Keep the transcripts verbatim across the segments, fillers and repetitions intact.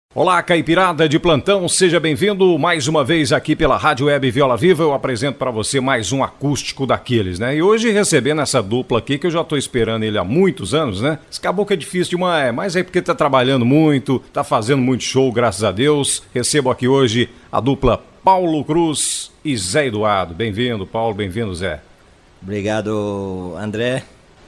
Olá, caipirada de plantão, seja bem-vindo mais uma vez aqui pela Rádio Web Viola Viva. Eu apresento para você mais um acústico daqueles, né? E hoje recebendo essa dupla aqui, que eu já tô esperando ele há muitos anos, né? Esse caboclo é difícil demais, mas é porque tá trabalhando muito, tá fazendo muito show, graças a Deus. Recebo aqui hoje a dupla Paulo Cruz e Zé Eduardo. Bem-vindo, Paulo, bem-vindo, Zé. Obrigado, André,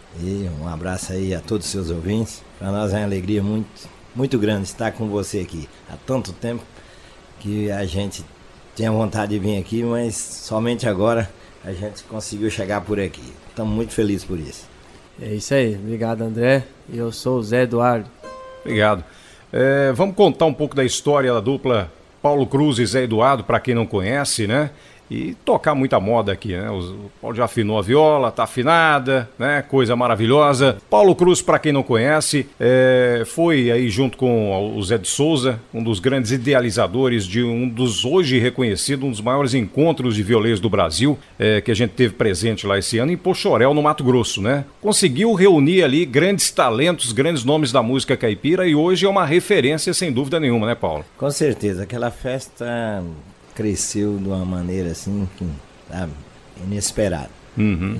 e um abraço aí a todos os seus ouvintes. Para nós é uma alegria muito... muito grande estar com você aqui. Há tanto tempo que a gente tinha vontade de vir aqui, mas somente agora a gente conseguiu chegar por aqui. Estamos muito felizes por isso. É isso aí. Obrigado, André. Eu sou o Zé Eduardo. Obrigado. É, vamos contar um pouco da história da dupla Paulo Cruz e Zé Eduardo, para quem não conhece, né? E tocar muita moda aqui, né? O Paulo já afinou a viola, tá afinada, né? Coisa maravilhosa. Paulo Cruz, para quem não conhece, é, foi aí junto com o Zé de Souza, um dos grandes idealizadores de um dos hoje reconhecido, um dos maiores encontros de violeiros do Brasil, é, que a gente teve presente lá esse ano em Poxoréu, no Mato Grosso, né? Conseguiu reunir ali grandes talentos, grandes nomes da música caipira e hoje é uma referência sem dúvida nenhuma, né, Paulo? Com certeza, aquela festa cresceu de uma maneira assim, sabe, inesperada. Uhum.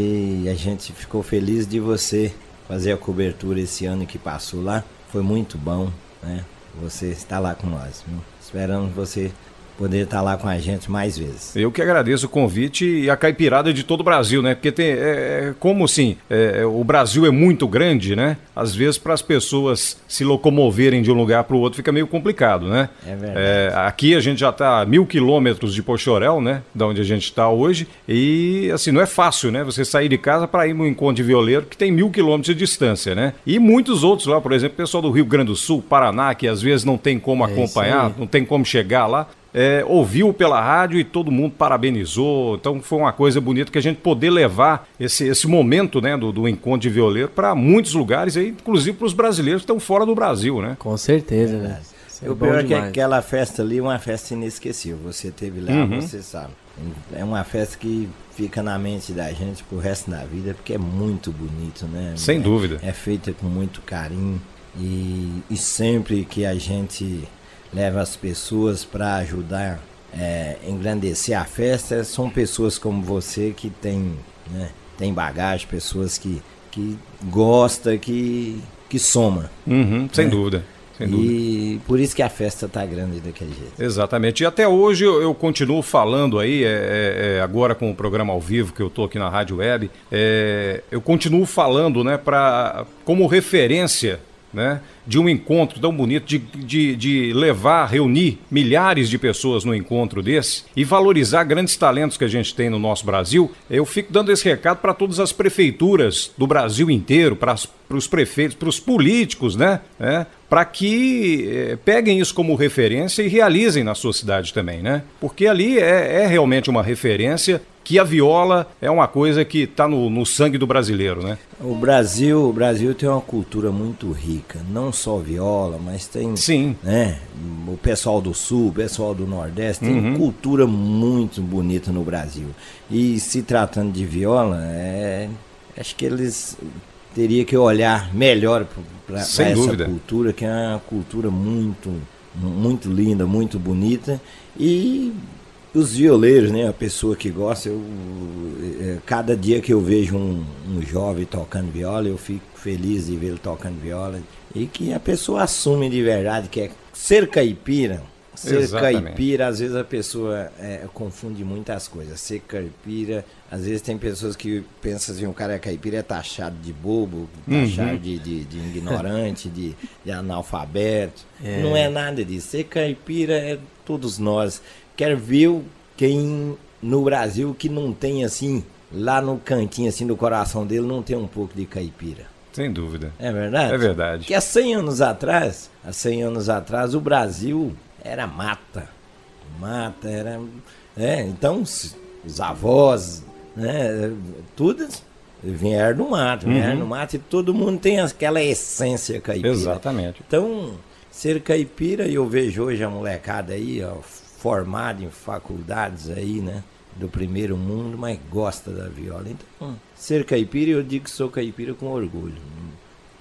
E a gente ficou feliz de você fazer a cobertura esse ano que passou lá. Foi muito bom, né? Você está lá com nós, viu? Esperamos você poder estar lá com a gente mais vezes. Eu que agradeço o convite e a caipirada de todo o Brasil, né? Porque tem, é, é, como assim, é, o Brasil é muito grande, né? Às vezes para as pessoas se locomoverem de um lugar para o outro fica meio complicado, né? É verdade. É, aqui a gente já está a mil quilômetros de Poxoréu, né? Da onde a gente está hoje. E assim, não é fácil, né? Você sair de casa para ir no encontro de violeiro que tem mil quilômetros de distância, né? E muitos outros lá, por exemplo, o pessoal do Rio Grande do Sul, Paraná, que às vezes não tem como É acompanhar, não tem como chegar lá. É, ouviu pela rádio e todo mundo parabenizou, então foi uma coisa bonita que a gente poder levar esse, esse momento, né, do, do encontro de violeiro para muitos lugares, aí, inclusive para os brasileiros que estão fora do Brasil, né? Com certeza, né? É o pior é que aquela festa ali é uma festa inesquecível, você teve lá, uhum. Você sabe. É uma festa que fica na mente da gente pro resto da vida, porque é muito bonito, né? Sem é, dúvida. É feita com muito carinho e, e sempre que a gente leva as pessoas para ajudar, é, engrandecer a festa, são pessoas como você que tem, né, tem bagagem, pessoas que, que gosta, que, que soma. Uhum, sem né? dúvida. Sem dúvida. E por isso que a festa tá grande daquele jeito. Exatamente. E até hoje eu, eu continuo falando aí, é, é, agora com o programa ao vivo que eu tô aqui na Rádio Web, é, eu continuo falando, né, pra, como referência, né, de um encontro tão bonito, de, de, de levar, reunir milhares de pessoas no encontro desse e valorizar grandes talentos que a gente tem no nosso Brasil. Eu fico dando esse recado para todas as prefeituras do Brasil inteiro, para os prefeitos, para os políticos, né, né, para que eh, peguem isso como referência e realizem na sua cidade também, né, porque ali é, é realmente uma referência que a viola é uma coisa que está no, no sangue do brasileiro, né? O Brasil, o Brasil tem uma cultura muito rica, não só viola, mas tem, sim, né, o pessoal do Sul, o pessoal do Nordeste, tem uhum. cultura muito bonita no Brasil. E se tratando de viola, é, acho que eles teriam que olhar melhor para essa dúvida. cultura, que é uma cultura muito, muito linda, muito bonita. E os violeiros, né, a pessoa que gosta, eu, cada dia que eu vejo um, um jovem tocando viola, eu fico feliz de ver ele tocando viola. E que a pessoa assume de verdade que é ser caipira. Ser Exatamente. Caipira, às vezes a pessoa é, confunde muitas coisas. Ser caipira, às vezes tem pessoas que pensam assim, o cara é caipira, é taxado de bobo, taxado uhum. de, de, de ignorante, de, de analfabeto. É. Não é nada disso. Ser caipira é todos nós. Quero ver quem no Brasil que não tem assim, lá no cantinho assim do coração dele, não tem um pouco de caipira. Sem dúvida. É verdade? É verdade. Porque há cem anos atrás, há cem anos atrás, o Brasil era mata. Mata, era... É, então, os avós, né, tudo vieram do mato, uhum. vieram do mato e todo mundo tem aquela essência caipira. Exatamente. Então, ser caipira, eu vejo hoje a molecada aí, ó, formada em faculdades aí, né, do primeiro mundo, mas gosta da viola. Então, ser caipira, eu digo que sou caipira com orgulho.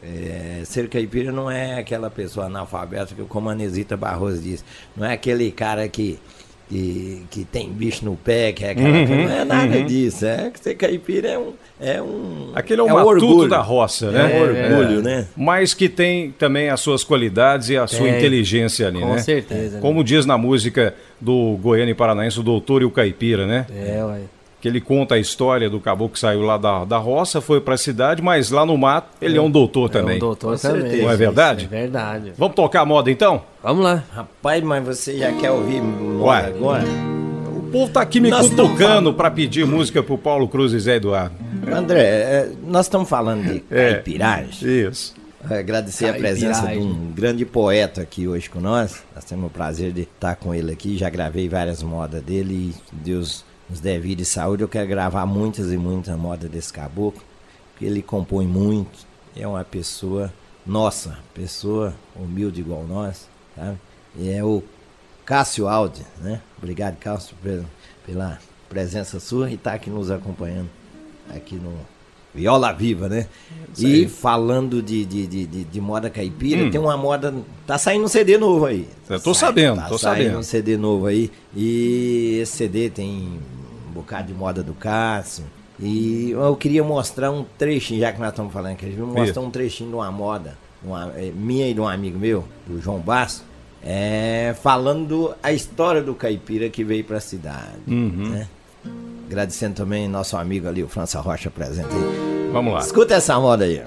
É, ser caipira não é aquela pessoa analfabeta que, como a Anesita Barroso disse, não é aquele cara que, que, que tem bicho no pé, que é aquela Uhum, coisa, não é nada uhum. disso. É que ser caipira é um. É um Aquele é o é um matuto orgulho. da roça, né? É um orgulho, né? Mas que tem também as suas qualidades e a sua Tem, inteligência ali, com né? certeza, né? Como diz na música do Goiânia e Paranaense, o Doutor e o Caipira, né? É, ué. Que ele conta a história do caboclo que saiu lá da, da roça, foi pra cidade, mas lá no mato ele é um doutor também. É um doutor Com também. certeza. Não é verdade? É verdade. Vamos tocar a moda então? Vamos lá. Rapaz, mas você já quer ouvir moda Uai. agora? O povo tá aqui me Nós estamos cutucando pra pedir música pro Paulo Cruz e Zé Eduardo. André, é, nós estamos falando de É. caipiragem. Isso. Agradecer a Caipiragem. presença de um grande poeta aqui hoje com nós. Nós temos o prazer de estar com ele aqui. Já gravei várias modas dele e Deus nos dê vida e saúde. Eu quero gravar muitas e muitas modas desse caboclo, porque ele compõe muito. É uma pessoa nossa, pessoa humilde igual nós, sabe? E é o Cássio Aldi, né? Obrigado, Cássio, pela, pela presença sua e estar aqui nos acompanhando aqui no Viola Viva, né? Isso E aí. falando de, de, de, de, de moda caipira, Hum. tem uma moda. Tá saindo um C D novo aí. Eu tô Sai- sabendo, tá tô saindo sabendo. um C D novo aí. E esse C D tem um bocado de moda do Cássio. E eu queria mostrar um trechinho, já que nós estamos falando aqui, eu vou mostrar Isso. um trechinho de uma moda, uma, é, minha e de um amigo meu, do João Basso, é, falando a história do caipira que veio pra cidade. Uhum. Né? Agradecendo também nosso amigo ali, o França Rocha, presente aí. Vamos lá. Escuta essa moda aí.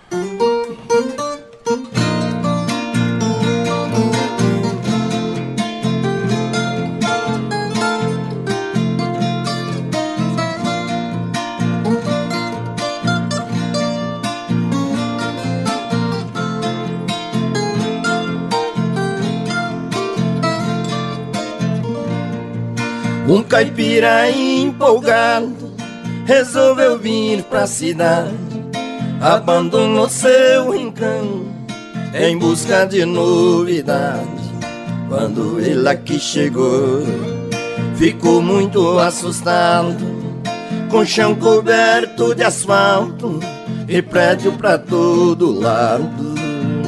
Um caipira empolgado resolveu vir pra cidade, abandonou seu rincão em busca de novidade. Quando ele aqui chegou, ficou muito assustado, com chão coberto de asfalto e prédio pra todo lado.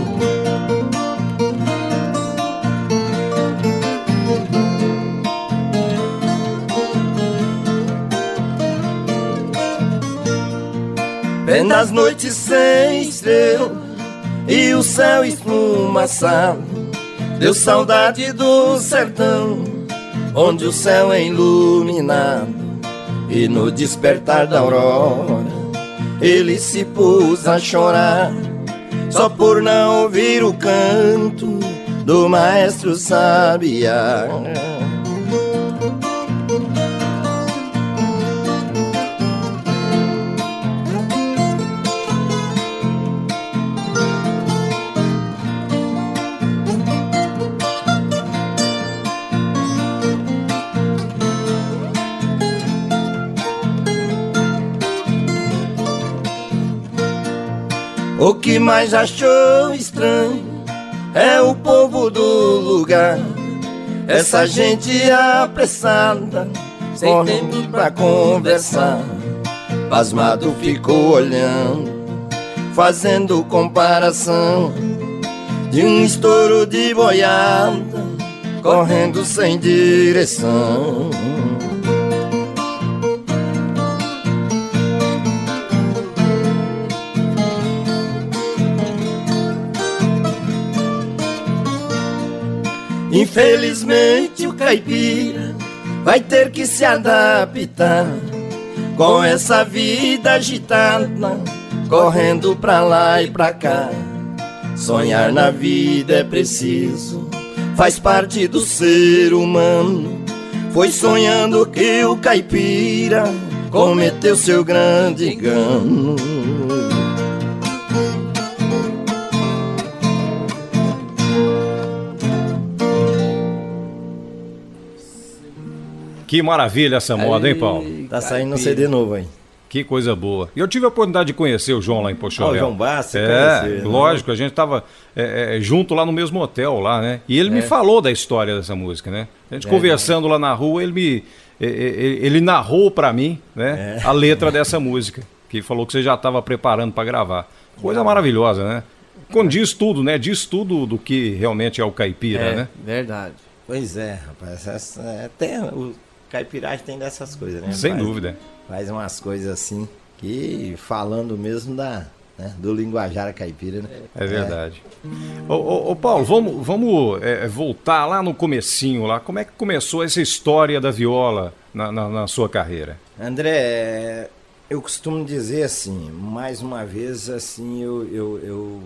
Vem nas noites sem estrela e o céu esfumaçado, deu saudade do sertão, onde o céu é iluminado. E no despertar da aurora, ele se pôs a chorar, só por não ouvir o canto do maestro sabiá. O que mais achou estranho é o povo do lugar, essa gente apressada, sem tempo pra conversar. Pasmado ficou olhando, fazendo comparação de um estouro de boiada, correndo sem direção. Infelizmente o caipira vai ter que se adaptar com essa vida agitada, correndo pra lá e pra cá. Sonhar na vida é preciso, faz parte do ser humano. Foi sonhando que o caipira cometeu seu grande engano. Que maravilha essa moda, hein, Paulo? Tá saindo um C D novo aí. Que coisa boa. E eu tive a oportunidade de conhecer o João lá em Pochorel. Ah, o João Basso, você É, conheceu, né? lógico, a gente tava é, é, junto lá no mesmo hotel lá, né? E ele me falou da história dessa música, né? A gente É, conversando lá na rua, ele me é, é, ele narrou pra mim, né, É. a letra dessa música, que falou que você já estava preparando pra gravar. Coisa maravilhosa, né? Condiz tudo, né? Diz tudo do que realmente é o caipira, É, né? verdade. Pois é, rapaz. Essa, é, até o caipiragem tem dessas coisas, né? Sem faz, dúvida. Faz umas coisas assim que falando mesmo da, né, do linguajar caipira, né? É verdade. É. Ô, ô, ô Paulo, vamos, vamos é, voltar lá no comecinho lá. Como é que começou essa história da viola na, na, na sua carreira? André, eu costumo dizer assim, mais uma vez, assim, eu, eu, eu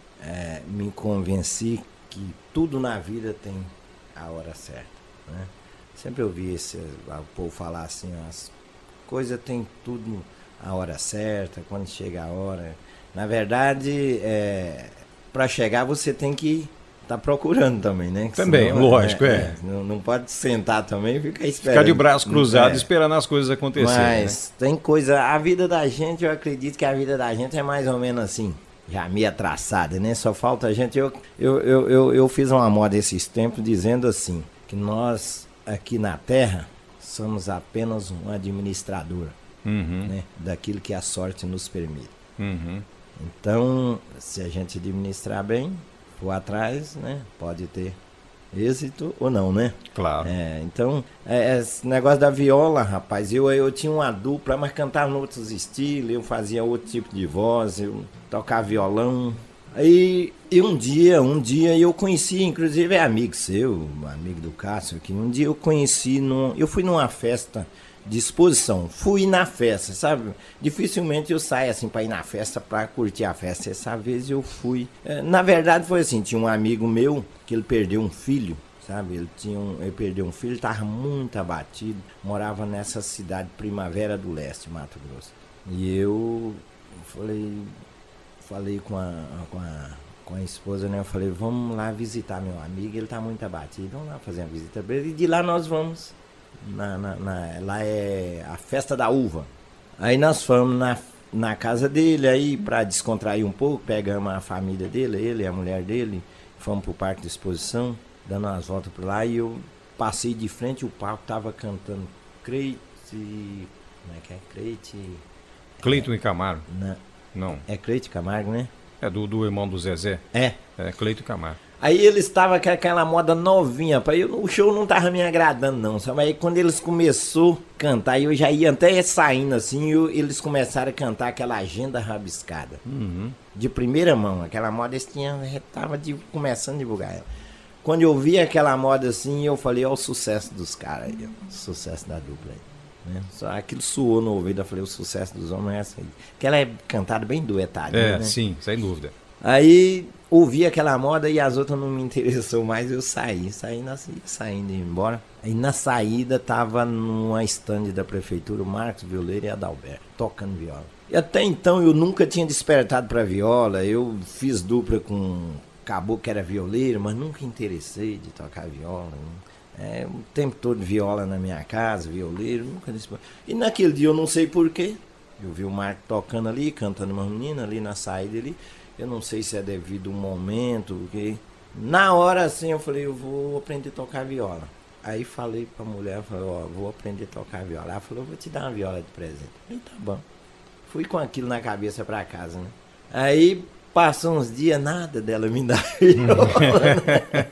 é, me convenci que tudo na vida tem a hora certa, né? Sempre ouvi esse, o povo falar assim, as coisas tem tudo a hora certa, quando chega a hora. Na verdade, é, para chegar você tem que estar tá procurando também, né? Que também, senão, lógico, é. é. é não, não pode sentar também e ficar esperando. Ficar de braço cruzado é. esperando as coisas acontecerem. Mas né? Tem coisa, a vida da gente, eu acredito que a vida da gente é mais ou menos assim, já meia traçada, né? Só falta a gente, eu, eu, eu, eu, eu fiz uma moda esses tempos dizendo assim, que nós aqui na Terra somos apenas um administrador, uhum. né? Daquilo que a sorte nos permite. Uhum. Então, se a gente administrar bem, for atrás, né? Pode ter êxito ou não, né? Claro. É, então, é, esse negócio da viola, rapaz, eu, eu tinha uma dupla, mas cantava em outros estilos, eu fazia outro tipo de voz, eu tocava violão. Aí, e um dia, um dia eu conheci, inclusive é amigo seu, amigo do Cássio aqui, um dia eu conheci, num, eu fui numa festa de exposição, fui na festa, sabe? Dificilmente eu saio assim para ir na festa, para curtir a festa. Essa vez eu fui. Na verdade foi assim, tinha um amigo meu que ele perdeu um filho, sabe? Ele tinha um, ele perdeu um filho, estava muito abatido, morava nessa cidade Primavera do Leste, Mato Grosso. E eu falei, falei com a, com a com a esposa, né? Eu falei, vamos lá visitar meu amigo, ele está muito abatido, vamos lá fazer uma visita para ele. E de lá nós vamos. Na, na, na, lá é a festa da uva. Aí nós fomos na, na casa dele aí para descontrair um pouco, pegamos a família dele, ele e a mulher dele, fomos pro parque de exposição, dando umas voltas por lá, e eu passei de frente, o palco tava cantando Creite, como é que é? Creite... Cleiton e Camargo? Não. Não. É Creite Camargo, né? É do, do irmão do Zezé? É. É Cleiton e Camargo. Aí eles estavam com aquela moda novinha, pai. Eu, o show não tava me agradando não, sabe? Aí quando eles começaram a cantar, eu já ia até saindo assim, eu, eles começaram a cantar aquela agenda rabiscada. Uhum. De primeira mão, aquela moda eles tinham, tava de, começando a divulgar ela. Quando eu vi aquela moda assim, eu falei, ó o sucesso dos caras aí, ó, o sucesso da dupla aí. Né? Só aquilo suou no ouvido, eu falei, o sucesso dos homens é essa aí. Porque ela é cantada bem duetada, é, né? Sim, sem dúvida. Aí ouvi aquela moda e as outras não me interessou mais, eu saí, saí na, saindo embora. Aí na saída tava numa estande da prefeitura, o Marcos Violeiro e a Adalberto, tocando viola. E até então eu nunca tinha despertado para viola, eu fiz dupla com caboclo que era violeiro, mas nunca interessei de tocar viola. É, o tempo todo viola na minha casa, violeiro, nunca despertei. E naquele dia eu não sei porquê, eu vi o Marcos tocando ali, cantando uma menina ali na saída ali. Eu não sei se é devido ao momento, porque na hora assim eu falei, eu vou aprender a tocar viola. Aí falei pra mulher, falei, ó, vou aprender a tocar viola. Ela falou, vou te dar uma viola de presente. Eu falei, tá bom. Fui com aquilo na cabeça pra casa, né? Aí passou uns dias, nada dela me dar viola, né?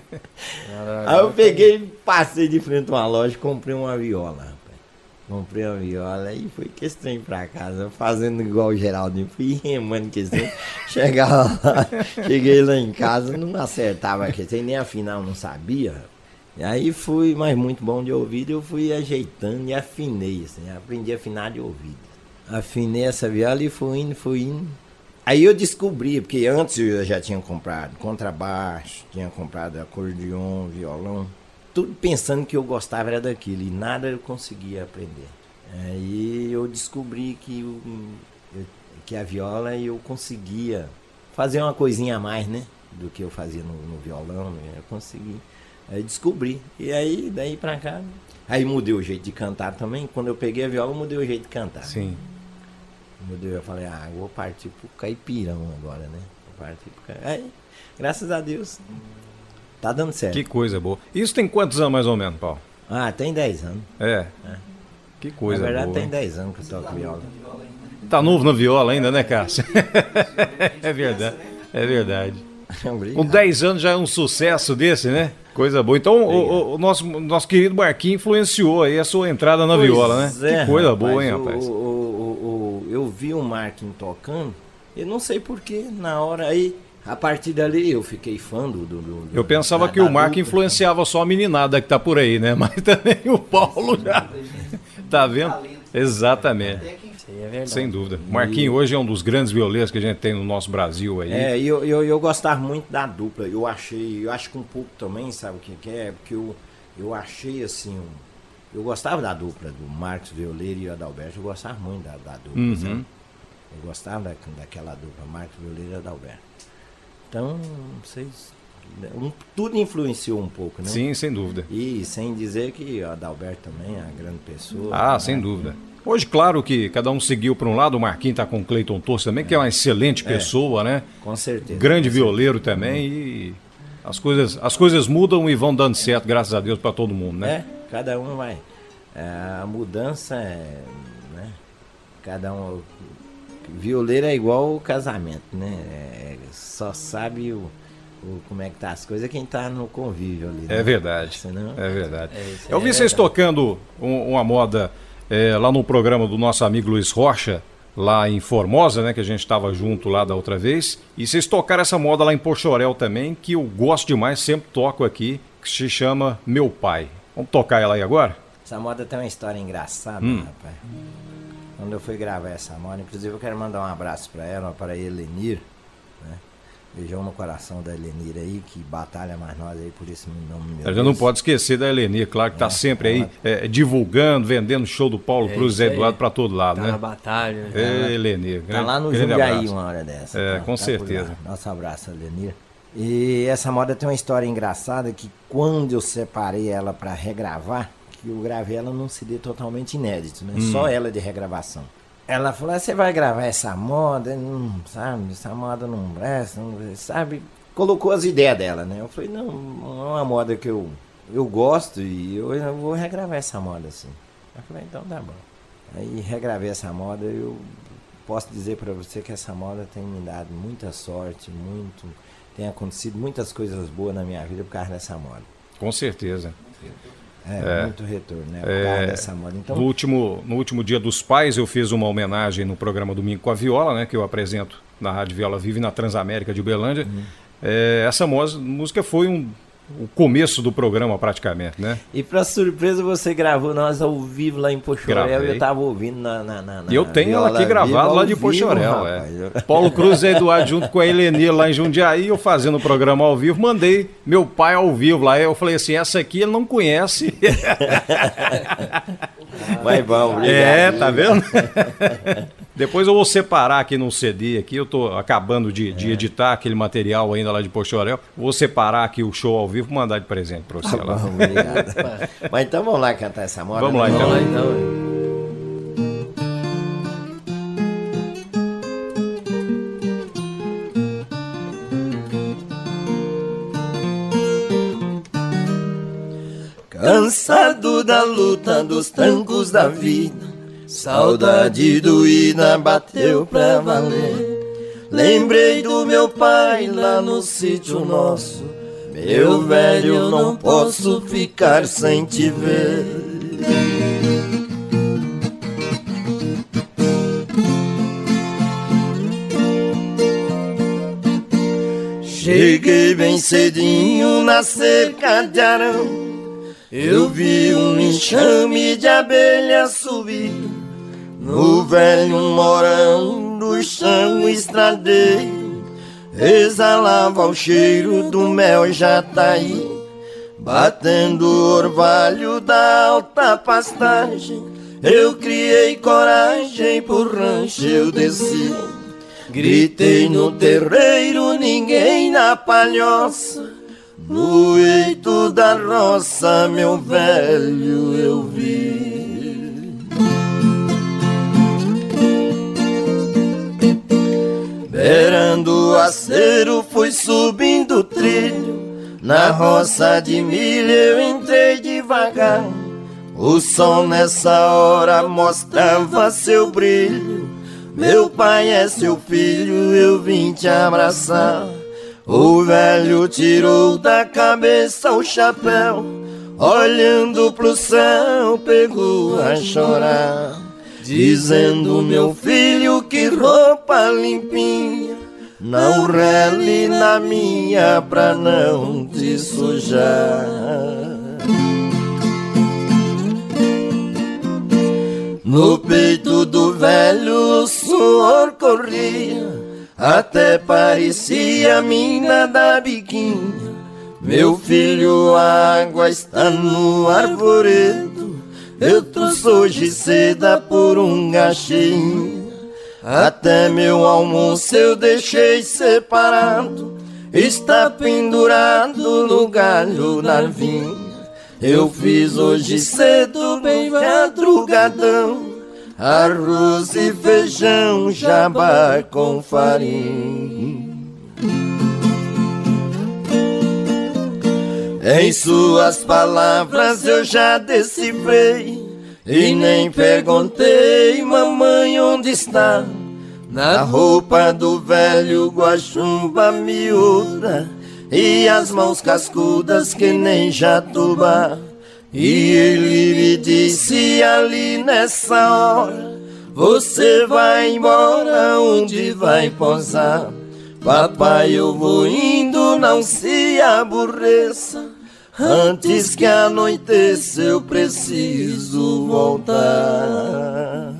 Aí eu peguei, passei de frente a uma loja e comprei uma viola. Comprei uma viola e fui que esse trem pra casa, fazendo igual o Geraldinho, fui remando que esse trem. Chegava lá, cheguei lá em casa, não acertava que trem, nem afinal não sabia. E aí fui, mas muito bom de ouvido, eu fui ajeitando e afinei, assim, aprendi a afinar de ouvido. Afinei essa viola e fui indo, fui indo. Aí eu descobri, porque antes eu já tinha comprado contrabaixo, tinha comprado acordeon, violão. Tudo pensando que eu gostava era daquilo, e nada eu conseguia aprender. Aí eu descobri que, eu, eu, que a viola eu conseguia fazer uma coisinha a mais, né? Do que eu fazia no, no violão, eu consegui. Aí descobri. E aí, daí pra cá, aí mudei o jeito de cantar também. Quando eu peguei a viola, eu mudei o jeito de cantar. Sim. Mudei, eu falei, ah, eu vou partir pro caipirão agora, né? Vou partir pro caipirão. Aí, graças a Deus... Tá dando certo. Que coisa boa. Isso tem quantos anos mais ou menos, Paulo? Ah, tem dez anos. É. é. Que coisa boa. Na verdade boa. tem dez anos que eu toco viola. Tá novo na viola ainda, né, Cássio? É verdade, é verdade. Com dez anos já é um sucesso desse, né? Coisa boa. Então, o, o nosso, nosso querido Marquinhos influenciou aí a sua entrada na pois viola, né? É, que coisa rapaz, boa, hein, rapaz? O, o, o, o, eu vi o Marquinhos tocando, eu não sei porquê, na hora aí, a partir dali eu fiquei fã do... do, do eu pensava da, que da o Marquinhos influenciava só a meninada que tá por aí, né? Mas também o Paulo já... Tá vendo? Exatamente. É verdade. Sem dúvida. O Marquinhos hoje é um dos grandes violeiros que a gente tem no nosso Brasil aí. É, e eu, eu, eu gostava muito da dupla. Eu achei, eu acho que um pouco também, sabe o que, que é? Porque eu, eu achei assim, um, eu gostava da dupla do Marcos Violeiro e o Adalberto. Eu gostava muito da, da dupla, uhum. sabe? Eu gostava da, daquela dupla, Marcos Violeiro e Adalberto. Então, vocês... Um, tudo influenciou um pouco, né? Sim, sem dúvida. E sem dizer que o Adalberto também é uma grande pessoa. Ah, né? sem dúvida. Hoje, claro que cada um seguiu para um lado, o Marquinhos está com o Cleiton Torres também, é. que é uma excelente pessoa, é, né? Com certeza. Grande com violeiro certeza. também e as coisas, as coisas mudam e vão dando certo, graças a Deus, para todo mundo, né? É, cada um vai. A mudança é, né? Cada um... Violeiro é igual o casamento, né? É, só sabe o... O, como é que tá as coisas, quem tá no convívio ali. Né? É verdade, Senão... é verdade. É, eu vi é vocês verdade. tocando um, uma moda é, lá no programa do nosso amigo Luiz Rocha, lá em Formosa, né, que a gente estava junto lá da outra vez, e vocês tocaram essa moda lá em Pochorel também, que eu gosto demais, sempre toco aqui, que se chama Meu Pai. Vamos tocar ela aí agora? Essa moda tem uma história engraçada, hum. rapaz. Quando eu fui gravar essa moda, inclusive eu quero mandar um abraço para ela, para a Elenir, né? Beijão no coração da Elenir aí, que batalha mais nós aí por esse nome. A gente não pode esquecer da Elenir, claro que está é, sempre aí é, divulgando, vendendo show do Paulo é, Cruz e Zé Eduardo para todo lado, tá né? na batalha. É, Elenir. Tá lá no Jundiaí uma hora dessa. É, tá, com tá certeza. Nosso abraço, Elenir. E essa moda tem uma história engraçada que quando eu separei ela para regravar, que eu gravei ela num C D totalmente inédito, né? Hum. Só ela de regravação. Ela falou, você vai gravar essa moda, não, sabe, essa moda não presta, não, sabe, colocou as ideias dela, né? Eu falei, não, não é uma moda que eu, eu gosto e eu, eu vou regravar essa moda assim. Eu falei, então tá bom. Aí regravei essa moda, eu posso dizer pra você que essa moda tem me dado muita sorte, muito, tem acontecido muitas coisas boas na minha vida por causa dessa moda. Com certeza. É, é, muito retorno, né? Por é, causa dessa moda. Então... no, último, no último Dia dos Pais eu fiz uma homenagem no programa Domingo com a Viola, né? Que eu apresento na Rádio Viola Vive na Transamérica de Uberlândia. Uhum. É, essa música foi um, o começo do programa praticamente, né? E pra surpresa você gravou nós ao vivo lá em Pochorel e eu tava ouvindo na... na, na e eu tenho ela aqui gravada lá de Pochorel, é. Paulo Cruz e Eduardo junto com a Elenir lá em Jundiaí, eu fazendo o programa ao vivo, mandei meu pai ao vivo lá, eu falei assim, essa aqui ele não conhece. Vai bom, obrigado. É, tá vendo? Depois eu vou separar aqui no C D, aqui eu tô acabando de, de editar aquele material ainda lá de Pochorel, vou separar aqui o show ao vivo e mandar de presente pra você ah, lá. Bom, obrigado. Mas então vamos lá cantar essa moda. Vamos lá então. Vamos lá então. Cansado da luta dos trancos da vida, saudade doída bateu pra valer. Lembrei do meu pai lá no sítio nosso, meu velho, eu não posso ficar sem te ver. Cheguei bem cedinho na cerca de arão, eu vi um enxame de abelha subir no velho morão do chão estradeiro. Exalava o cheiro do mel jataí, batendo o orvalho da alta pastagem. Eu criei coragem, por rancho eu desci, gritei no terreiro, ninguém na palhoça. No eito da roça, meu velho, eu vi. Beirando o acero, fui subindo o trilho. Na roça de milho eu entrei devagar. O sol nessa hora mostrava seu brilho. meu pai é seu filho, eu vim te abraçar. O velho tirou da cabeça o chapéu, olhando pro céu, pegou a chorar, dizendo: meu filho, que roupa limpinha, não rele na minha pra não te sujar. No peito do velho o suor corria, até parecia mina da biquinha. Meu filho, a água está no arvoredo, eu trouxe hoje seda por um gachinho. Até meu almoço eu deixei separado, está pendurado no galho da vinha. Eu fiz hoje cedo, bem madrugadão, arroz e feijão, jabá com farinha. Em suas palavras eu já decifrei, e nem perguntei, mamãe, onde está? Na roupa do velho guaxumba miúda, e as mãos cascudas que nem jatubá. E ele me disse ali nessa hora: você vai embora, onde vai posar? Papai, eu vou indo, não se aborreça, antes que anoiteça eu preciso voltar.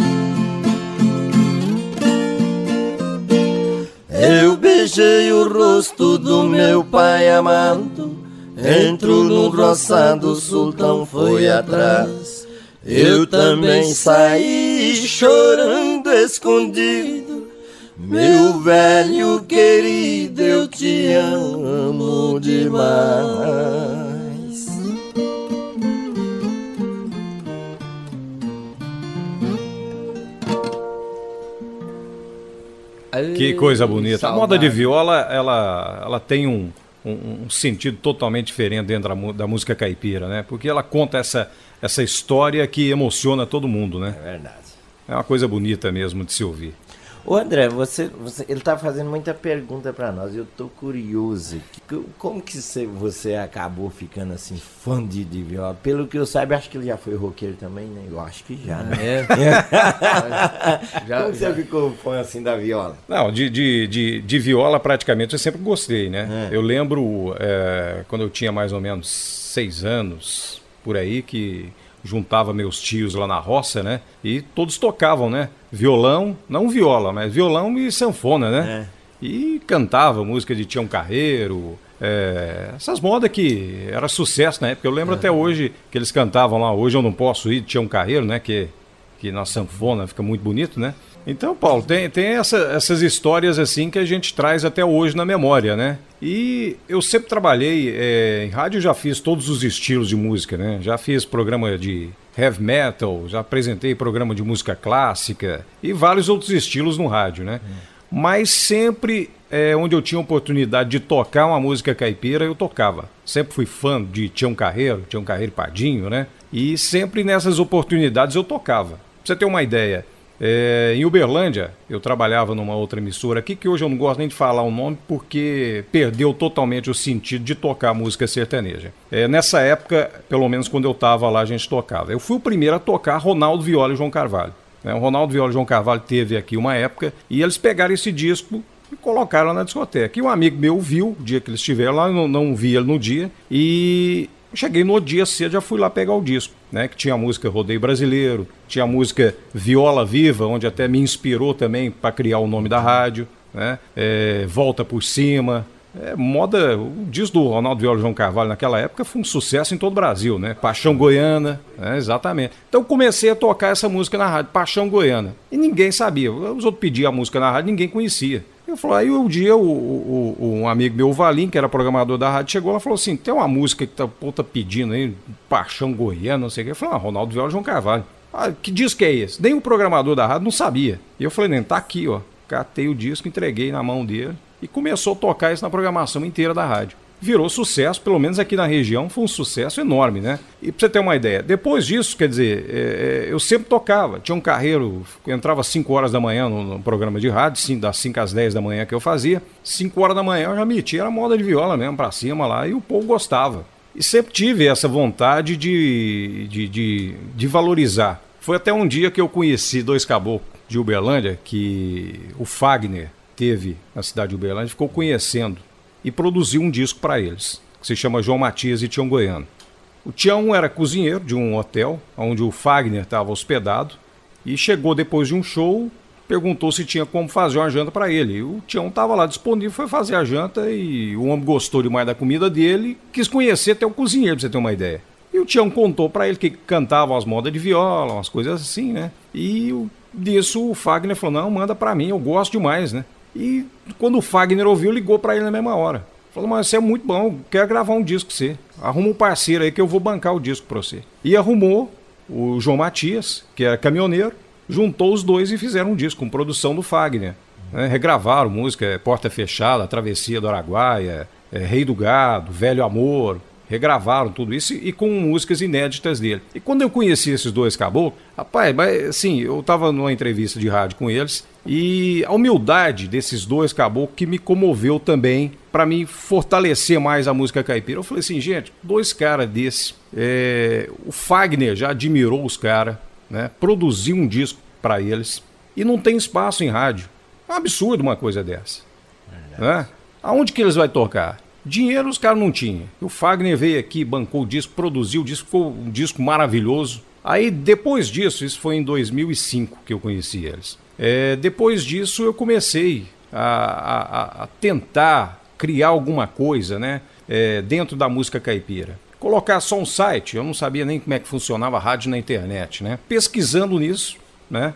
Eu beijei o rosto do meu pai amado, entro no roçado, o sultão foi atrás. Eu também saí chorando escondido, meu velho querido, eu te amo demais. Que coisa bonita. Saudade. A moda de viola, ela, ela tem um, um, um sentido totalmente diferente dentro da, da música caipira, né? Porque ela conta essa, essa história que emociona todo mundo, né? É verdade. É uma coisa bonita mesmo de se ouvir. Ô André, você, você, ele está fazendo muita pergunta para nós, eu estou curioso. Como que você, você acabou ficando assim, fã de, de viola? Pelo que eu saiba, acho que ele já foi roqueiro também, né? Eu acho que já, né? É. já, Como já. Você ficou fã assim da viola? Não, de, de, de, de viola praticamente eu sempre gostei, né? É. Eu lembro é, quando eu tinha mais ou menos seis anos, por aí, que juntava meus tios lá na roça, né? E todos tocavam, né? Violão, não viola, mas violão e sanfona, né? É. E cantava música de Tião Carreiro, é, essas modas que era sucesso na época. Eu lembro é. até hoje que eles cantavam lá, hoje eu não posso ir, Tião Carreiro, né? Que, que na sanfona fica muito bonito, né? Então, Paulo, tem, tem essa, essas histórias assim que a gente traz até hoje na memória, né? E eu sempre trabalhei, é, em rádio, já fiz todos os estilos de música, né? Já fiz programa de heavy metal, já apresentei programa de música clássica e vários outros estilos no rádio, né? Hum. Mas sempre é, onde eu tinha oportunidade de tocar uma música caipira, eu tocava. Sempre fui fã de Tião Carreiro, Tião Carreiro e Padinho, né? E sempre nessas oportunidades eu tocava. Pra você ter uma ideia, é, em Uberlândia, eu trabalhava numa outra emissora aqui, que hoje eu não gosto nem de falar o nome, porque perdeu totalmente o sentido de tocar música sertaneja. É, nessa época, pelo menos quando eu estava lá, a gente tocava. Eu fui o primeiro a tocar Ronaldo Viola e João Carvalho. É, o Ronaldo Viola e João Carvalho teve aqui uma época, e eles pegaram esse disco e colocaram lá na discoteca. E um amigo meu viu, o dia que eles estiveram lá, eu não, não vi ele no dia, e cheguei no dia cedo, já fui lá pegar o disco, né? Que tinha a música Rodeio Brasileiro, tinha a música Viola Viva, onde até me inspirou também para criar o nome da rádio, né? É, Volta por Cima, é, moda, o disco do Ronaldo Viola e João Carvalho naquela época foi um sucesso em todo o Brasil, né? Paixão Goiana, né? Exatamente. Então comecei a tocar essa música na rádio, Paixão Goiana, e ninguém sabia, os outros pediam a música na rádio, ninguém conhecia. Eu falei, aí um dia o, o, o, um amigo meu, o Valim, que era programador da rádio, chegou lá e falou assim, tem uma música que tá, pô, tá pedindo aí, Paixão Goiano, não sei o que. Eu falei, ah, Ronaldo Viola e João Carvalho. Ah, que disco é esse? Nem o programador da rádio não sabia. E eu falei, nem, tá aqui, ó. Catei o disco, entreguei na mão dele e começou a tocar isso na programação inteira da rádio. virou sucesso, pelo menos aqui na região foi um sucesso enorme, né? E pra você ter uma ideia, depois disso, quer dizer, é, eu sempre tocava, tinha um carreiro, eu entrava às cinco horas da manhã no, no programa de rádio, cinco, das cinco às dez da manhã que eu fazia, cinco horas da manhã eu já metia a moda de viola mesmo pra cima lá, e o povo gostava. E sempre tive essa vontade de, de, de, de valorizar. Foi até um dia que eu conheci dois caboclos de Uberlândia, que o Fagner teve na cidade de Uberlândia, ficou conhecendo e produziu um disco para eles, que se chama João Matias e Tião Goiano. O Tião era cozinheiro de um hotel, onde o Fagner estava hospedado, e chegou depois de um show, perguntou se tinha como fazer uma janta para ele. E o Tião estava lá disponível, foi fazer a janta, e o homem gostou demais da comida dele, quis conhecer até o cozinheiro, para você ter uma ideia. E o Tião contou para ele que cantavam as modas de viola, umas coisas assim, né? E o, disso o Fagner falou, não, manda para mim, eu gosto demais, né? E quando o Fagner ouviu, ligou para ele na mesma hora. Falou, mas você é muito bom, quero gravar um disco com você. Arruma um parceiro aí que eu vou bancar o disco para você. E arrumou o João Matias, que era caminhoneiro, juntou os dois e fizeram um disco com produção do Fagner. Né? Regravaram música Porta Fechada, Travessia do Araguaia, é, Rei do Gado, Velho Amor. Regravaram tudo isso e com músicas inéditas dele. E quando eu conheci esses dois caboclos, rapaz, mas, assim, eu estava numa entrevista de rádio com eles e a humildade desses dois caboclos que me comoveu também para me fortalecer mais a música caipira. Eu falei assim, gente, dois caras desses, é, o Fagner já admirou os caras, né, produziu um disco para eles e não tem espaço em rádio. É um absurdo uma coisa dessa. Né? Aonde que eles vão tocar? Dinheiro os caras não tinham. O Fagner veio aqui, bancou o disco, produziu o disco, ficou um disco maravilhoso. Aí depois disso, isso foi em dois mil e cinco que eu conheci eles. É, depois disso eu comecei a, a, a tentar criar alguma coisa, né, é, dentro da música caipira. Colocar só um site, eu não sabia nem como é que funcionava a rádio na internet, né? Pesquisando nisso, né?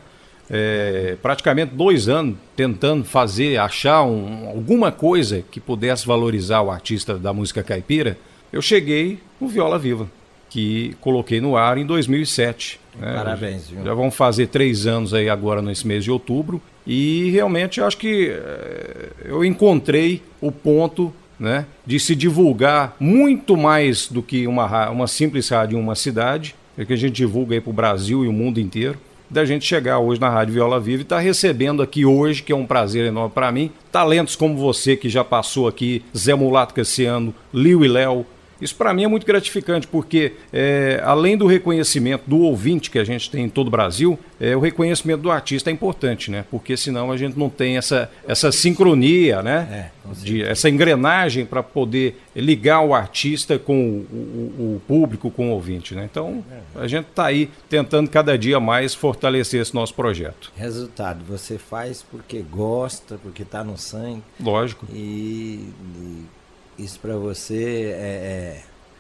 É, praticamente dois anos tentando fazer, achar um, alguma coisa que pudesse valorizar o artista da música caipira, eu cheguei no Viola Viva, que coloquei no ar em dois mil e sete. Né? Parabéns, viu? Já vão fazer três anos aí agora nesse mês de outubro e realmente eu acho que é, eu encontrei o ponto, né, de se divulgar muito mais do que uma, uma simples rádio em uma cidade, é que a gente divulga aí para o Brasil e o mundo inteiro. Da gente chegar hoje na Rádio Viola Viva e estar tá recebendo aqui hoje, que é um prazer enorme para mim, talentos como você que já passou aqui, Zé Mulato Cassiano, Liu e Léo. Isso para mim é muito gratificante, porque é, além do reconhecimento do ouvinte que a gente tem em todo o Brasil, é, o reconhecimento do artista é importante, né? Porque senão a gente não tem essa, essa sincronia, né? É, de, essa engrenagem para poder ligar o artista com o, o, o público, com o ouvinte, né? Então a gente está aí tentando cada dia mais fortalecer esse nosso projeto. Resultado, você faz porque gosta, porque está no sangue. Lógico. E... e... Isso para você é,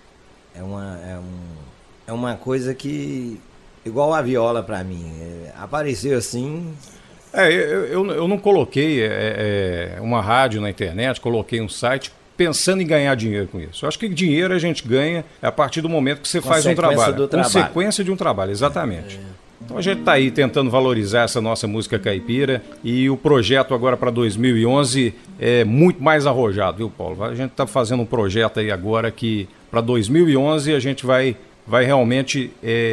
é, é, uma, é, um, é uma coisa que, igual a viola para mim, é, apareceu assim... É, eu, eu, eu não coloquei é, é, uma rádio na internet, coloquei um site pensando em ganhar dinheiro com isso. Eu acho que dinheiro a gente ganha a partir do momento que você faz um trabalho. Do trabalho. Consequência de um trabalho, exatamente. É. Então a gente está aí tentando valorizar essa nossa música caipira e o projeto agora para dois mil e onze é muito mais arrojado, viu, Paulo? A gente está fazendo um projeto aí agora que para dois mil e onze a gente vai, vai realmente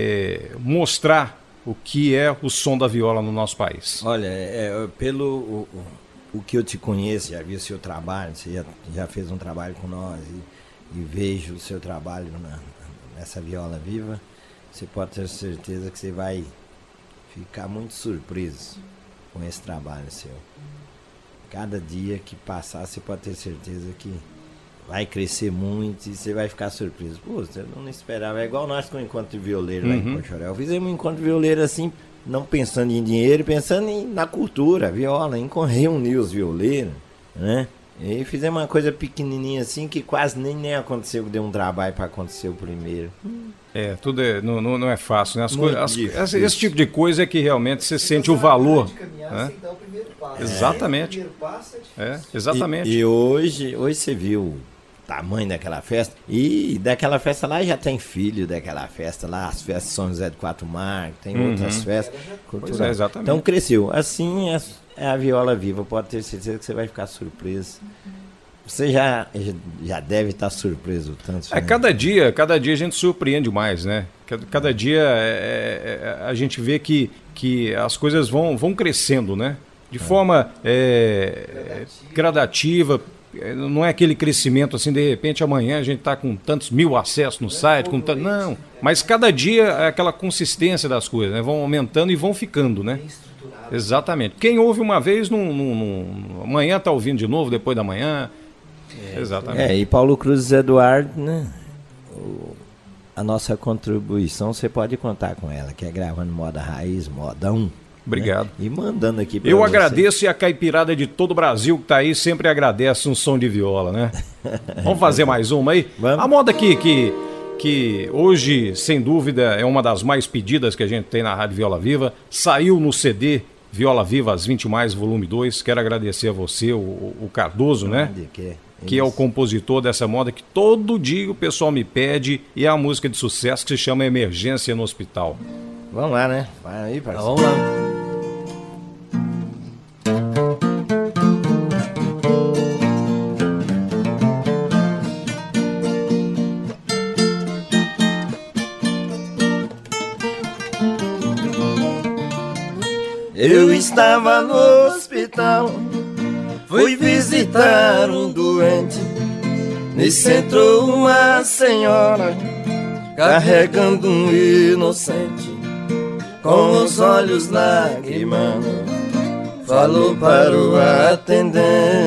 é, mostrar o que é o som da viola no nosso país. Olha, é, pelo o, o que eu te conheço, já vi o seu trabalho, você já, já fez um trabalho com nós e, e vejo o seu trabalho na, nessa Viola Viva, você pode ter certeza que você vai ficar muito surpreso com esse trabalho seu. Cada dia que passar, você pode ter certeza que vai crescer muito e você vai ficar surpreso. Pô, você não esperava. É igual nós com o encontro de violeiro lá uhum. em Pochorel. Fizemos um encontro de violeiro assim, não pensando em dinheiro, pensando em, na cultura, viola, em reunir os violeiros, né? E fizemos uma coisa pequenininha assim que quase nem, nem aconteceu, deu um trabalho para acontecer o primeiro. É, tudo é, não, não é fácil, né? As coisas, as, esse, esse tipo de coisa é que realmente você sente o valor. Né? É. Exatamente. É, exatamente. E, e hoje, hoje você viu o tamanho daquela festa. E daquela festa lá já tem filho daquela festa lá, as festas São José de Quatro Marcos, tem uhum. outras festas. Pois é, exatamente. Então cresceu. Assim é, é a Viola Viva, pode ter certeza que você vai ficar surpreso. Você já, já deve estar surpreso tanto. É, cada dia, cada dia a gente surpreende mais, né? Cada, cada dia é, é, a gente vê que, que as coisas vão, vão crescendo, né? De forma é, gradativa. Não é aquele crescimento assim, de repente amanhã a gente está com tantos mil acessos no site, com tanto... não. Mas cada dia é aquela consistência das coisas, né? Vão aumentando e vão ficando, né? Exatamente. Quem ouve uma vez, não, não, não... amanhã está ouvindo de novo, depois da manhã. É, exatamente. É, e Paulo Cruz Eduardo, né? O, a nossa contribuição, você pode contar com ela, que é gravando moda raiz, moda um. Obrigado. Né? E mandando aqui pra Eu você. agradeço, e a caipirada de todo o Brasil que está aí sempre agradece um som de viola, né? Vamos fazer mais uma aí? Vamos. A moda que, que, que hoje, sem dúvida, é uma das mais pedidas que a gente tem na Rádio Viola Viva. Saiu no C D Viola Viva às vinte mais, volume dois. Quero agradecer a você, o, o Cardoso, né? Que, que é o compositor dessa moda que todo dia o pessoal me pede, e é a música de sucesso que se chama Emergência no Hospital. Vamos lá, né? Vai aí, parceiro. Vamos lá. Eu estava no hospital, fui visitar um doente. Nisso entrou uma senhora, carregando um inocente, com os olhos lagrimando, falou para o atendente: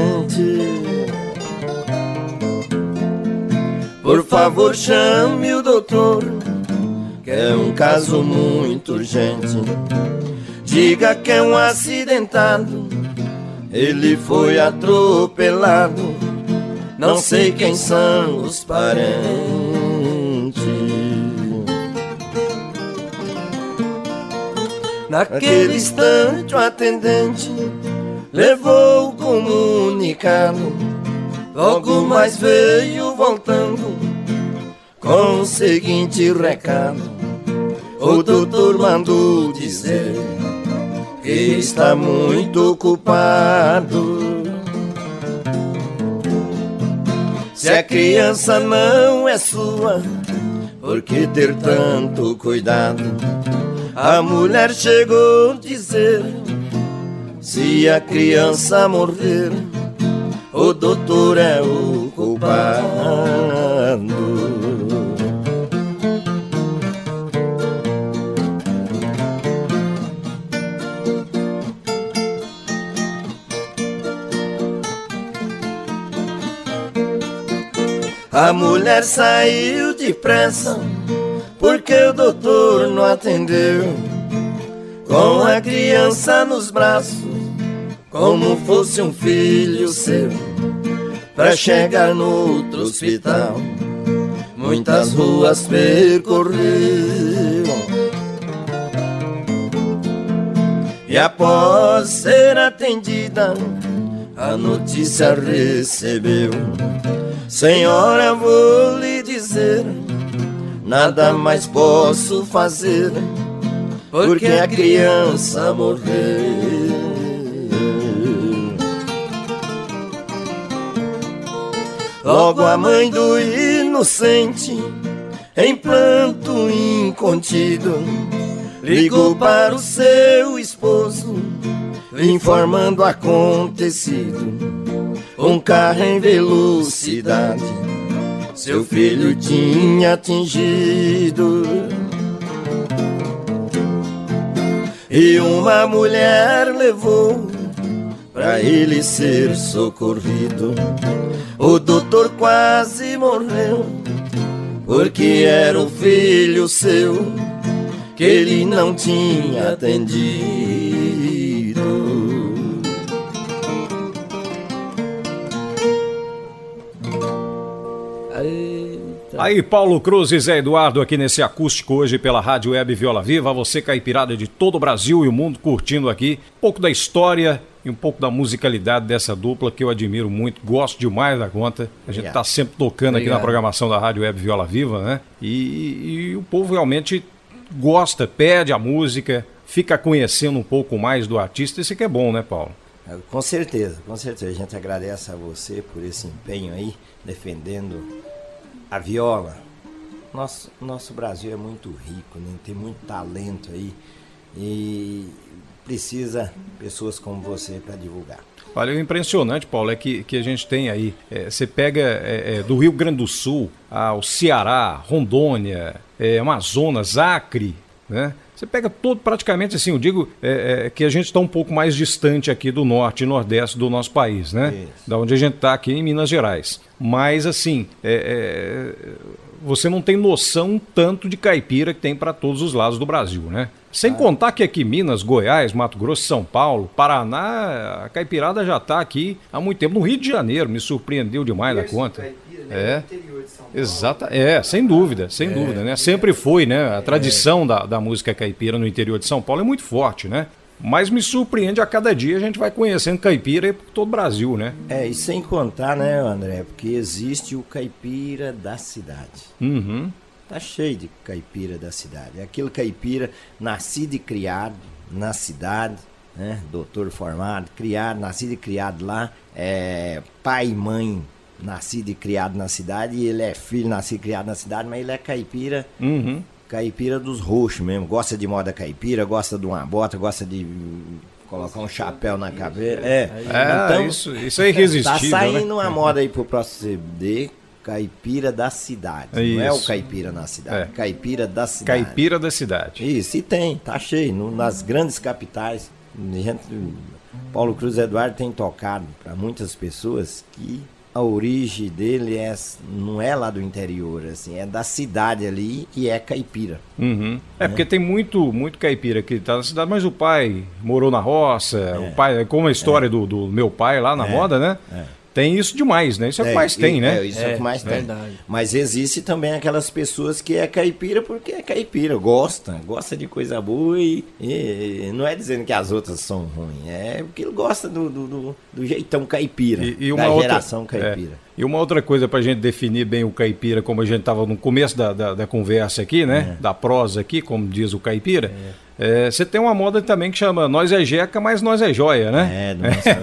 por favor, chame o doutor, que é um caso muito urgente. Diga que é um acidentado, ele foi atropelado, não sei quem são os parentes. Naquele instante o atendente levou o comunicado, logo mais veio voltando com o seguinte recado: o doutor mandou dizer que está muito ocupado. Se a criança não é sua, por que ter tanto cuidado? A mulher chegou a dizer: se a criança morrer, o doutor é o culpado. A mulher saiu depressa, porque o doutor não atendeu, com a criança nos braços, como fosse um filho seu. Pra chegar no outro hospital, muitas ruas percorreu, e após ser atendida, a notícia recebeu: senhora, vou lhe dizer, nada mais posso fazer, porque a criança morreu. Logo a mãe do inocente, em pranto incontido, ligou para o seu esposo, informando o acontecido. Um carro em velocidade seu filho tinha atingido, e uma mulher levou pra ele ser socorrido. O doutor quase morreu, porque era o filho seu que ele não tinha atendido. Aí, Paulo Cruz e Zé Eduardo aqui nesse acústico hoje pela Rádio Web Viola Viva. Você, caipirada de todo o Brasil e o mundo, curtindo aqui um pouco da história e um pouco da musicalidade dessa dupla que eu admiro muito, gosto demais da conta. A gente está sempre tocando Obrigado. aqui na programação da Rádio Web Viola Viva, né? E, e o povo realmente gosta, pede a música, fica conhecendo um pouco mais do artista. Isso que é bom, né, Paulo? Com certeza, com certeza. A gente agradece a você por esse empenho aí, defendendo a viola. Nosso, nosso Brasil é muito rico, né? Tem muito talento aí e precisa pessoas como você para divulgar. Olha, o impressionante, Paulo, é que, que a gente tem aí, é, você pega é, é, do Rio Grande do Sul ao Ceará, Rondônia, é, Amazonas, Acre, né? Você pega todo, praticamente assim, eu digo é, é, que a gente está um pouco mais distante aqui do norte e nordeste do nosso país, né? Isso. Da onde a gente está aqui em Minas Gerais. Mas assim, é, é, você não tem noção tanto de caipira que tem para todos os lados do Brasil, né? Sem ah. contar que aqui Minas, Goiás, Mato Grosso, São Paulo, Paraná, a caipirada já está aqui há muito tempo. No Rio de Janeiro, me surpreendeu demais da conta. Caipira, né? É, exata, é, sem dúvida, sem é, dúvida, né? Sempre foi, né? A tradição é. da, da música caipira no interior de São Paulo é muito forte, né? Mas me surpreende a cada dia a gente vai conhecendo caipira por todo o Brasil, né? É, e sem contar, né, André, porque existe o caipira da cidade. Uhum. Tá cheio de caipira da cidade. É aquele caipira nascido e criado na cidade, né? Doutor formado, criado, nascido e criado lá. É, pai e mãe nascido e criado na cidade. E ele é filho nascido e criado na cidade, mas ele é caipira. Uhum. Caipira dos roxos mesmo. Gosta de moda caipira, gosta de uma bota, gosta de colocar um chapéu na cabeça. É, é então, isso, isso é irresistível. Tá saindo né? uma moda aí pro próximo C D. Caipira da cidade. Isso. Não é o caipira na cidade. É. Caipira da cidade. Caipira da cidade. Isso, e tem, tá cheio. No, nas grandes capitais. Gente, Paulo Cruz Eduardo tem tocado para muitas pessoas que a origem dele é, não é lá do interior, assim, é da cidade ali e é caipira. Uhum. É, é porque tem muito, muito caipira que tá na cidade, mas o pai morou na roça, é. o pai, como a história é. do, do meu pai lá na é. roda, né? É. Tem isso demais, né? Isso é o que mais tem, né? É, isso é o que mais tem. Verdade. Mas existe também aquelas pessoas que é caipira porque é caipira, gosta, gosta de coisa boa e, e não é dizendo que as outras são ruins, é porque ele gosta do, do, do, do jeitão caipira, e, e uma da outra, geração caipira. É, e uma outra coisa pra gente definir bem o caipira, como a gente estava no começo da, da, da conversa aqui, né? É. Da prosa aqui, como diz o caipira. É. É, você tem uma moda também que chama Nós é Jeca, mas Nós é Joia, né? É, do nosso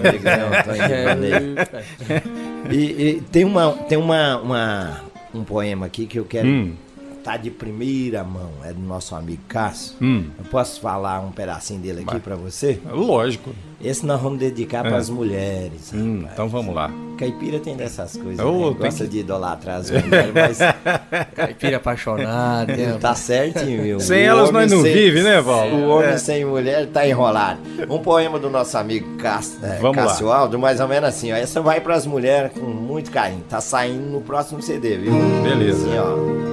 amigo é. E, e tem, uma, tem uma, uma, um poema aqui que eu quero... Hum. Tá de primeira mão, é do nosso amigo Cássio. Hum. Eu posso falar um pedacinho dele aqui para você? Lógico. Esse nós vamos dedicar é. para as mulheres. Hum, então vamos lá. Caipira tem dessas coisas, oh, né? Gosta que... de idolatrar as mulheres, mas... Caipira apaixonada. Né? Tá certinho, viu? Sem o elas nós não sem... vive, né, Paulo? O homem é. sem mulher tá enrolado. Um poema do nosso amigo Cássio, é, Cássio Aldo, mais ou menos assim, ó. Essa vai para as mulheres com muito carinho. Tá saindo no próximo C D, viu? Beleza. Assim, ó.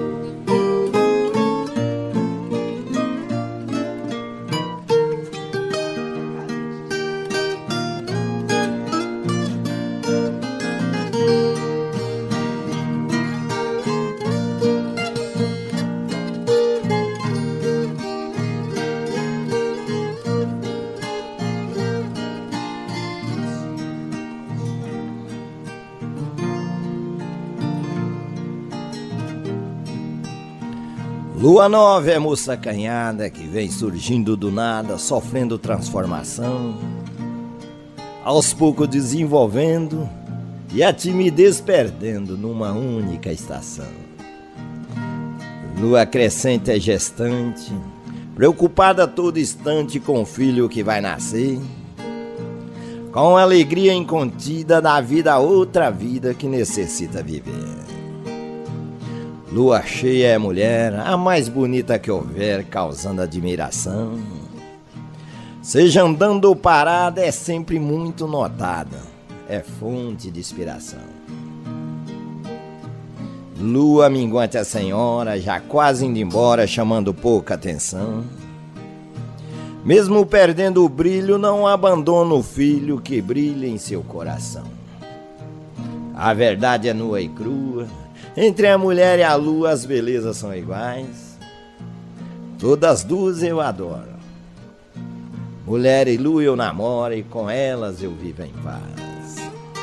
Lua nova é moça acanhada que vem surgindo do nada, sofrendo transformação, aos poucos desenvolvendo e a timidez perdendo numa única estação. Lua crescente é gestante, preocupada a todo instante com o filho que vai nascer, com alegria incontida da vida a outra vida que necessita viver. Lua cheia é mulher, a mais bonita que houver, causando admiração. Seja andando ou parada, é sempre muito notada, é fonte de inspiração. Lua minguante a senhora, já quase indo embora, chamando pouca atenção. Mesmo perdendo o brilho, não abandona o filho que brilha em seu coração. A verdade é nua e crua, entre a mulher e a lua as belezas são iguais. Todas duas eu adoro. Mulher e lua eu namoro e com elas eu vivo em paz.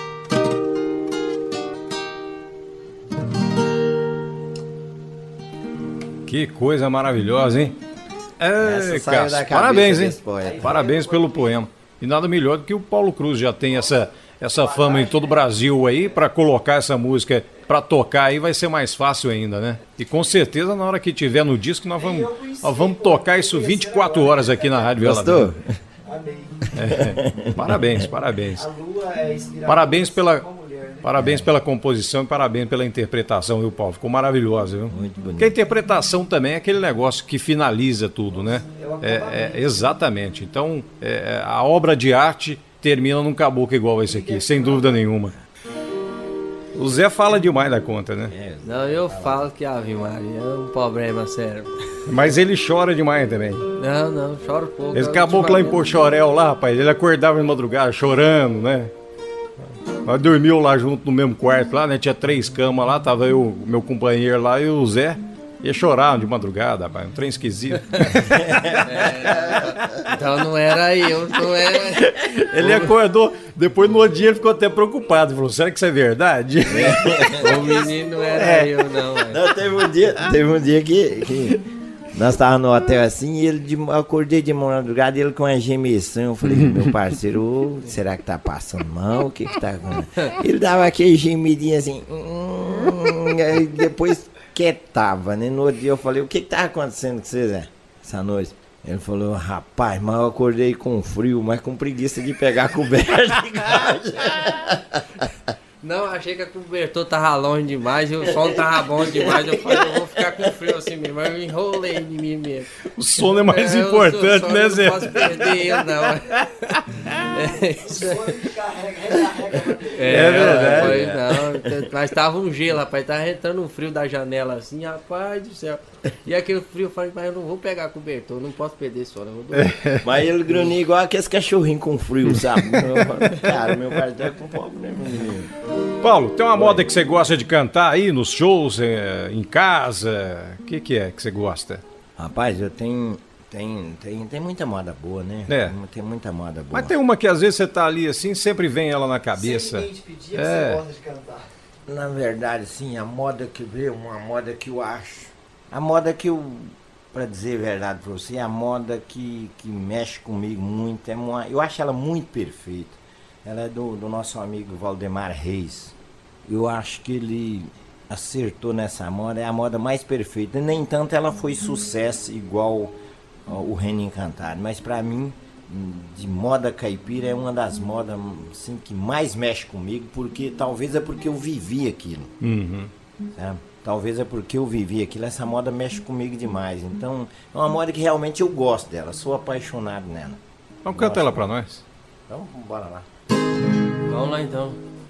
Que coisa maravilhosa, hein? É, Cássio, parabéns, hein? Parabéns pelo poema. E nada melhor do que o Paulo Cruz já tem essa, essa fama em todo o Brasil aí, para colocar essa música para tocar aí vai ser mais fácil ainda, né? E com certeza na hora que tiver no disco nós vamos, nós vamos tocar isso vinte e quatro horas aqui na Rádio Vela. Gostou? É, parabéns, parabéns. Parabéns pela, parabéns pela composição e parabéns pela interpretação, viu, Paulo? Ficou maravilhosa, viu? Muito bonito. Porque a interpretação também é aquele negócio que finaliza tudo, né? É, é, exatamente. Então, é, a obra de arte termina num caboclo igual esse aqui, sem dúvida nenhuma. O Zé fala demais da conta, né? Não, eu falo que Ave Maria é um problema sério. Mas ele chora demais também. Não, não, choro pouco. Esse caboclo lá em Pochorel, lá, rapaz, ele acordava de madrugada chorando, né? Nós dormíamos lá junto no mesmo quarto lá, né? Tinha três camas lá, tava eu, meu companheiro lá e o Zé. Ia chorar de madrugada, rapaz, um trem esquisito. É, então não era eu, não era... Ele acordou, depois no outro dia ele ficou até preocupado. Falou, será que isso é verdade? É. O menino não era é. eu, não. Não, teve um dia, teve um dia que, que nós estávamos no hotel assim e ele de, eu acordei de madrugada e ele com uma gemessão. Eu falei, meu parceiro, será que tá passando mal? O que que tá acontecendo? Ele dava aquele gemidinho assim, hum, aí depois... quietava, né? No outro dia eu falei, o que que tá acontecendo com você, Zé? Essa noite. Ele falou, rapaz, mas eu acordei com frio, mas com preguiça de pegar a coberta. Não, achei que a cobertura tava longe demais e o som tava bom demais. Eu falei, eu vou ficar com frio assim mesmo. Mas eu enrolei de mim mesmo. O sono é mais é, importante, né, Zé? Não posso perder ele, não. É, isso é... É, é verdade. Foi, não, mas tava um gelo, rapaz. Tava entrando um frio da janela assim, rapaz do céu. E aquele frio, eu falei, mas eu não vou pegar cobertor, não posso perder sono. É. Mas ele grunhia igual aqueles cachorrinhos com frio, sabe? Cara, meu pai tá com problema. Paulo, tem uma moda que você gosta de cantar aí nos shows, em casa? O que, que é que você gosta? Rapaz, eu tenho... Tem, tem, tem muita moda boa, né? É. Tem, tem muita moda boa. Mas tem uma que às vezes você tá ali assim, sempre vem ela na cabeça. Sem ninguém te pedir, é. você gosta de cantar. Na verdade, sim, a moda que veio, uma moda que eu acho. A moda que eu, pra dizer a verdade pra você, é a moda que, que mexe comigo muito. É uma, eu acho ela muito perfeita. Ela é do, do nosso amigo Valdemar Reis. Eu acho que ele acertou nessa moda, é a moda mais perfeita. Nem tanto ela foi sucesso igual o Reino Encantado, mas pra mim, de moda caipira, é uma das modas assim, que mais mexe comigo, porque talvez é porque eu vivi aquilo. Uhum. Sabe? Talvez é porque eu vivi aquilo, essa moda mexe comigo demais. Então, é uma moda que realmente eu gosto dela, sou apaixonado nela. Então canta ela pra nós. Então, bora lá. Vamos lá então.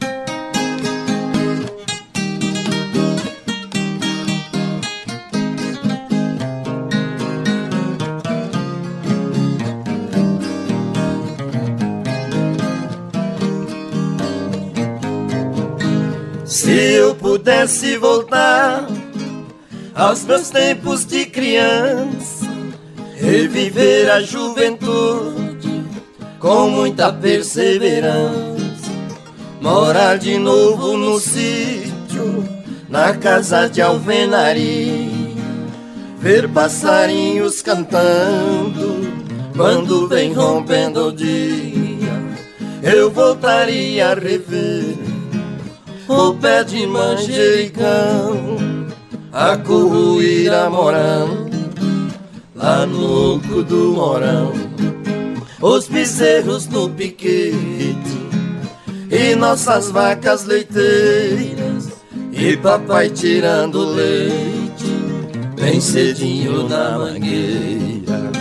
Se eu pudesse voltar aos meus tempos de criança, reviver a juventude com muita perseverança, morar de novo no sítio, na casa de alvenaria, ver passarinhos cantando quando vem rompendo o dia, eu voltaria a rever o pé de manjericão, a curruíra morando lá no oco do morão, os bezerros no piquete e nossas vacas leiteiras, e papai tirando leite bem cedinho na mangueira.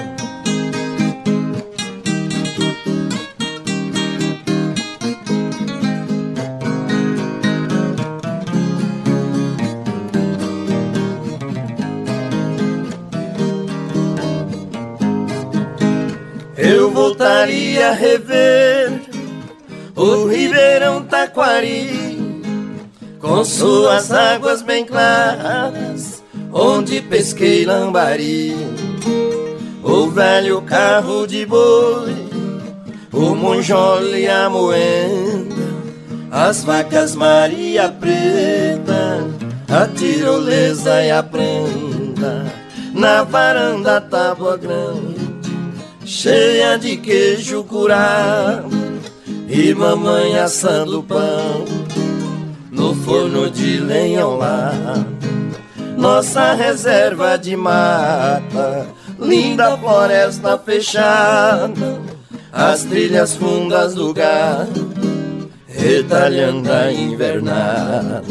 Eu voltaria a rever o Ribeirão Taquari, com suas águas bem claras, onde pesquei lambari, o velho carro de boi, o monjolo e a moenda, as vacas Maria Preta, a tirolesa e a prenda, na varanda Tábua Grande, cheia de queijo curado e mamãe assando pão no forno de lenha ao lado. Nossa reserva de mata, linda floresta fechada, as trilhas fundas do gado, retalhando a invernada.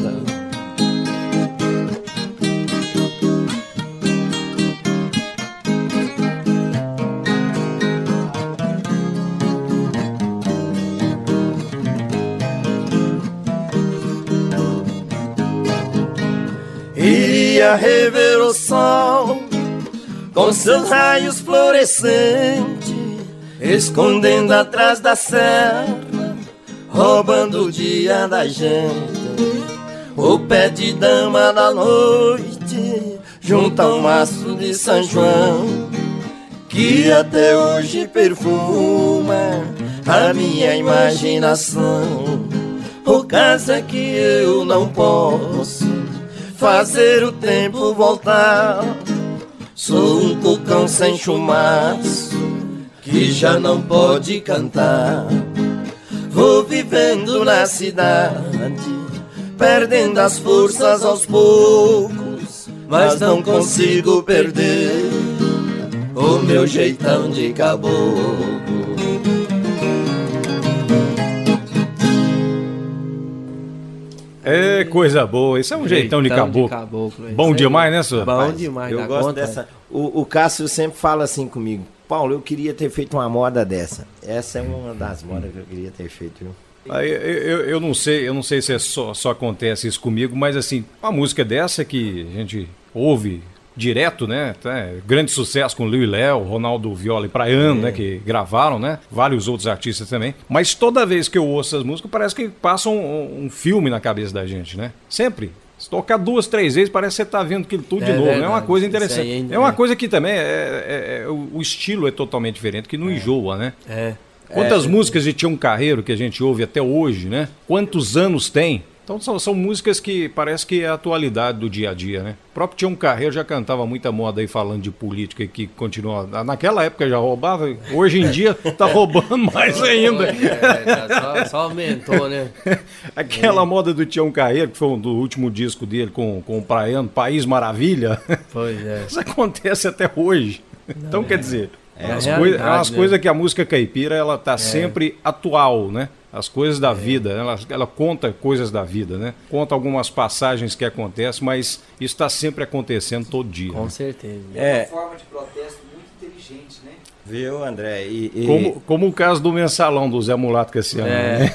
Iria rever o sol com seus raios florescentes, escondendo atrás da serra, roubando o dia da gente. O pé de dama da noite, junto ao maço de São João, que até hoje perfuma a minha imaginação. O caso é que eu não posso fazer o tempo voltar. Sou um cucão sem chumaço que já não pode cantar. Vou vivendo na cidade, perdendo as forças aos poucos, mas não consigo perder o meu jeitão de caboclo. É coisa boa, isso é um jeitão, jeitão de caboclo. De caboclo Bom demais, né, senhor? Bom demais, eu gosto conta, dessa. O, o Cássio sempre fala assim comigo: Paulo, eu queria ter feito uma moda dessa. Essa é uma das modas que eu queria ter feito, viu? Eu, eu, eu não sei, eu não sei se é só, só acontece isso comigo, mas assim, uma música dessa que a gente ouve direto, né? Tá, grande sucesso com Liu e Léo, Ronaldo Viola e Praiano, é. né? Que gravaram, né? Vários outros artistas também. Mas toda vez que eu ouço essas músicas, parece que passa um, um filme na cabeça da gente, né? Sempre. Se tocar duas, três vezes, parece que você tá vendo aquilo tudo é de novo. Verdade. É uma coisa interessante. Ainda, é uma é. coisa que também, é, é, é, o, o estilo é totalmente diferente, que não é. enjoa, né? É. Quantas é. músicas de Tião Carreiro que a gente ouve até hoje, né? Quantos anos tem? Então são, são músicas que parece que é a atualidade do dia a dia, né? O próprio Tião Carreiro já cantava muita moda aí falando de política, que continua. Naquela época já roubava, hoje em dia tá roubando mais ainda. É, só, só aumentou, né? Aquela é. moda do Tião Carreiro, que foi um do último disco dele com, com o Praiano, País Maravilha. Pois é. Isso acontece até hoje. Não, então, é. quer dizer, é, é umas, coi é umas né? coisas que a música caipira, ela tá é. sempre atual, né? As coisas da é. vida, ela, ela conta coisas da vida, né? Conta algumas passagens que acontecem, mas isso está sempre acontecendo todo dia. Com né? certeza. É uma forma de protesto muito inteligente, né? Viu, André? E, e... Como, como o caso do mensalão do Zé Mulato Cassiano. É. Né?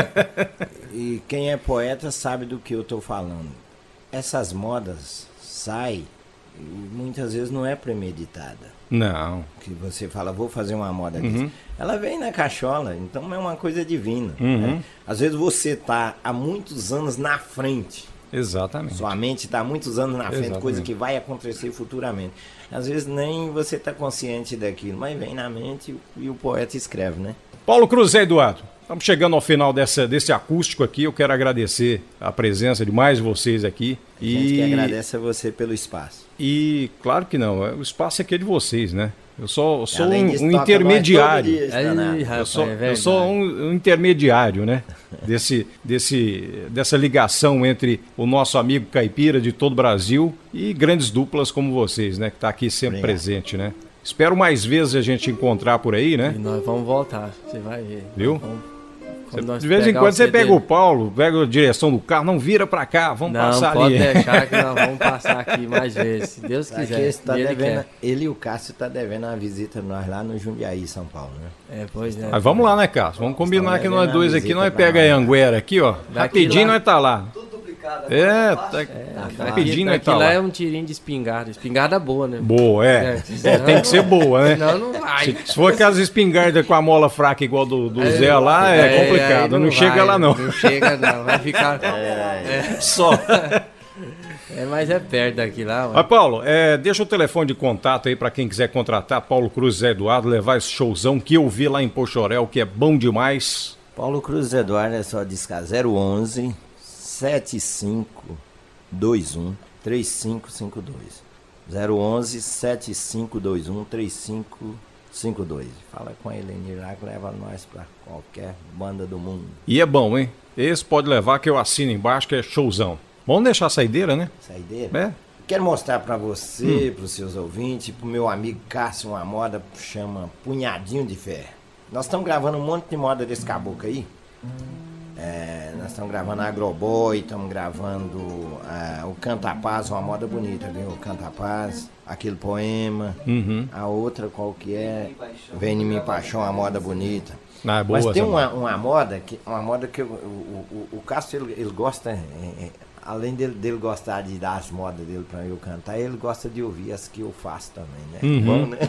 E quem é poeta sabe do que eu estou falando. Essas modas saem e muitas vezes não é premeditada. Não. Que você fala, vou fazer uma moda uhum. disso. Ela vem na cachola, então é uma coisa divina. Uhum. Né? Às vezes você está há muitos anos na frente. Exatamente. Sua mente está há muitos anos na frente, Exatamente. Coisa que vai acontecer futuramente. Às vezes nem você está consciente daquilo, mas vem na mente e o poeta escreve, né? Paulo Cruz Zé Eduardo, estamos chegando ao final dessa, desse acústico aqui. Eu quero agradecer a presença de mais vocês aqui. A gente e... que agradece a você pelo espaço. E claro que não, o espaço aqui é de vocês, né? Eu sou, sou um, um intermediário. Dia, Aí, rapaz, eu sou, é eu sou um, um intermediário, né? Desse, desse, dessa ligação entre o nosso amigo caipira de todo o Brasil e grandes duplas como vocês, né? Que está aqui sempre Obrigado. presente, né? Espero mais vezes a gente encontrar por aí, né? E nós vamos voltar, você vai ver. Viu? Vamos... Você, de vez em quando você pega o Paulo, pega a direção do carro, não vira pra cá, vamos não, passar pode ali. Pode deixar que nós vamos passar aqui mais vezes, se Deus quiser. Tá ele, devendo, ele e o Cássio tá devendo uma visita nós lá no Jundiaí, São Paulo, né? É, pois é. Mas vamos lá, né, Cássio? Vamos combinar que nós dois aqui, nós pega a Anguera aqui, ó. Rapidinho nós tá lá. É, tá, é, rapidinho nós tá lá. lá É um tirinho de espingarda, espingarda boa, né? Boa, é. é, é tem que ser boa, né? Não, não vai. Se, se for aquelas espingardas com a mola fraca igual do, do é, Zé lá, é, é complicado. Não, não chega vai, lá, não. Não chega, não. Vai ficar... É, é. Só. É, mas é perto daqui lá. Ué. Mas, Paulo, é, deixa o telefone de contato aí para quem quiser contratar Paulo Cruz Zé Eduardo, levar esse showzão que eu vi lá em Pochorel, que é bom demais. Paulo Cruz Eduardo é só discar zero onze, sete cinco dois um, três cinco cinco dois. zero onze, sete cinco dois um, três cinco cinco dois. Fala com a Elenir lá que leva nós pra qualquer banda do mundo. E é bom, hein? Esse pode levar que eu assino embaixo, que é showzão. Vamos deixar a saideira, né? Saideira? É. Quero mostrar pra você, hum. pros seus ouvintes, pro meu amigo Cássio, uma moda que chama Punhadinho de Fé. Nós estamos gravando um monte de moda desse caboclo aí. É, nós estamos gravando Agroboy, estamos gravando uh, o Canta Paz, uma moda bonita, viu? O Canta Paz, aquele poema. Uhum. A outra qual que é? Vem em mim paixão, uma moda bonita. Ah, é boa. Mas tem uma, uma moda que, uma moda que eu, o, o, o Cássio ele, ele gosta, é, é, além dele, dele gostar de dar as modas dele para eu cantar, ele gosta de ouvir as que eu faço também, né? Uhum. Bom, né?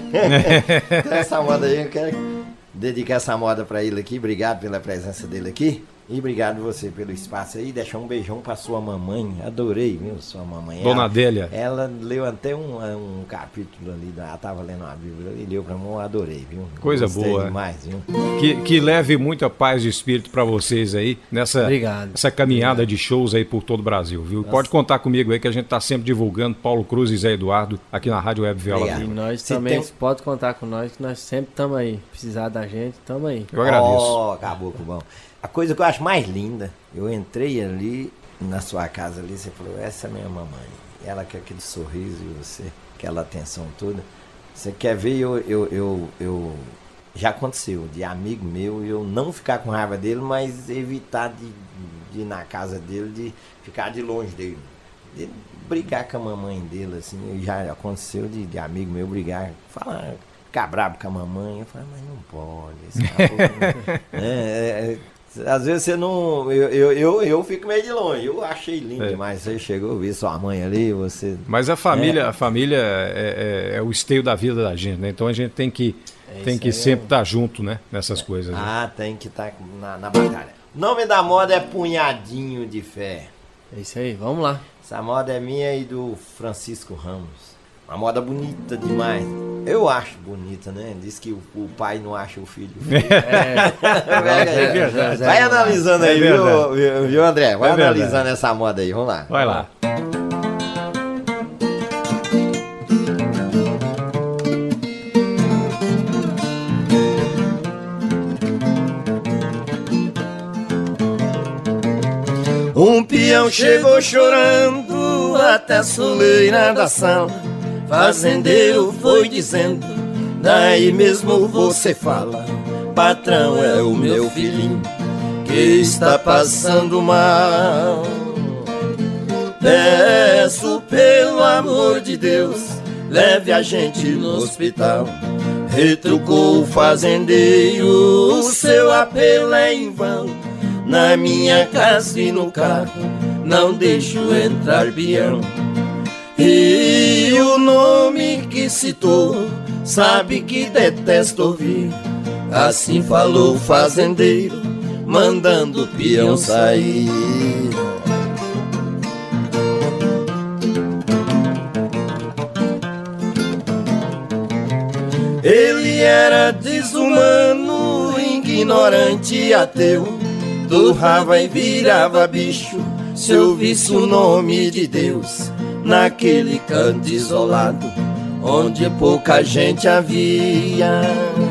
Então essa moda aí, eu quero dedicar essa moda para ele aqui. Obrigado pela presença dele aqui. E obrigado você pelo espaço aí. Deixar um beijão pra sua mamãe. Adorei, viu, sua mamãe. Dona ela, Adélia. Ela leu até um, um capítulo ali, ela tava lendo uma Bíblia e leu pra mim, eu adorei, viu? Coisa Gostei boa. demais, viu? Que, que leve muita paz de espírito pra vocês aí, nessa essa caminhada Obrigado. de shows aí por todo o Brasil, viu? Nossa. Pode contar comigo aí que a gente tá sempre divulgando Paulo Cruz e Zé Eduardo aqui na Rádio Web Viola. E nós Se também, tem... pode contar com nós, que nós sempre estamos aí. Precisar da gente, estamos aí. Eu agradeço. Ó, oh, caboclo bom. A coisa que eu acho mais linda, eu entrei ali na sua casa ali, você falou, essa é minha mamãe. Ela com aquele sorriso e você, aquela atenção toda. Você quer ver, eu, eu, eu, eu já aconteceu, de amigo meu, eu não ficar com raiva dele, mas evitar de, de ir na casa dele, de ficar de longe dele. De brigar com a mamãe dele, assim, já aconteceu de, de amigo meu brigar, falar... Ficar bravo com a mamãe, eu falei, mas não pode. Esse caboclo, é, é, é, às vezes você não. Eu, eu, eu, eu fico meio de longe. Eu achei lindo é. demais. Você chegou, vi sua mãe ali, você. Mas a família, é. a família é, é, é o esteio da vida da gente, né? Então a gente tem que, é tem que sempre estar tá junto, né? Nessas é. coisas. Né? Ah, tem que estar tá na, na batalha. O nome da moda é Punhadinho de Fé. É isso aí, vamos lá. Essa moda é minha e do Francisco Ramos. Uma moda bonita demais. Eu acho bonita, né? Diz que o, o pai não acha o filho. É, é verdade. Vai analisando aí, é viu, viu, André? Vai é analisando verdade. essa moda aí, vamos lá. Vai lá. Um peão chegou chorando até a soleira da sala. Fazendeiro foi dizendo, daí mesmo você fala, patrão é o meu filhinho que está passando mal. Peço pelo amor de Deus, leve a gente no hospital. Retrucou o fazendeiro, o seu apelo é em vão. Na minha casa e no carro, não deixo entrar peão. E o nome que citou, sabe que detesto ouvir. Assim falou o fazendeiro, mandando o peão sair. Ele era desumano, ignorante e ateu. Torrava e virava bicho se ouvisse o nome de Deus. Naquele canto isolado, onde pouca gente havia.